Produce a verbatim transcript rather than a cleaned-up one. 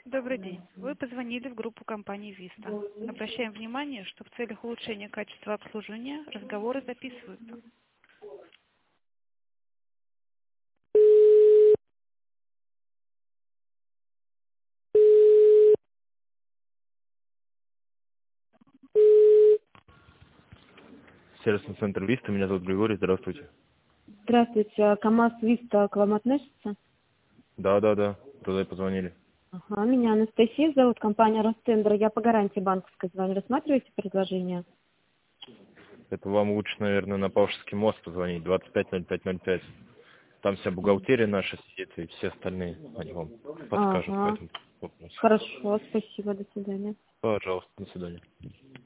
Добрый день. Вы позвонили в группу компании Vista. Обращаем внимание, что в целях улучшения качества обслуживания разговоры записываются. Сервисный центр Виста, меня зовут Григорий, здравствуйте. Здравствуйте, КамАЗ Виста к вам относится? Да, да, да, туда и позвонили. Ага, меня Анастасия зовут, компания Ростендер. Я по гарантии банковской звоню. Рассматриваете предложение? Это вам лучше, наверное, на Павшинский мост позвонить, двадцать пять ноль пять ноль пять. Там вся бухгалтерия наша сидит и все остальные, они вам подскажут по Ага, этому вопросу. хорошо, спасибо, до свидания. Пожалуйста, до свидания.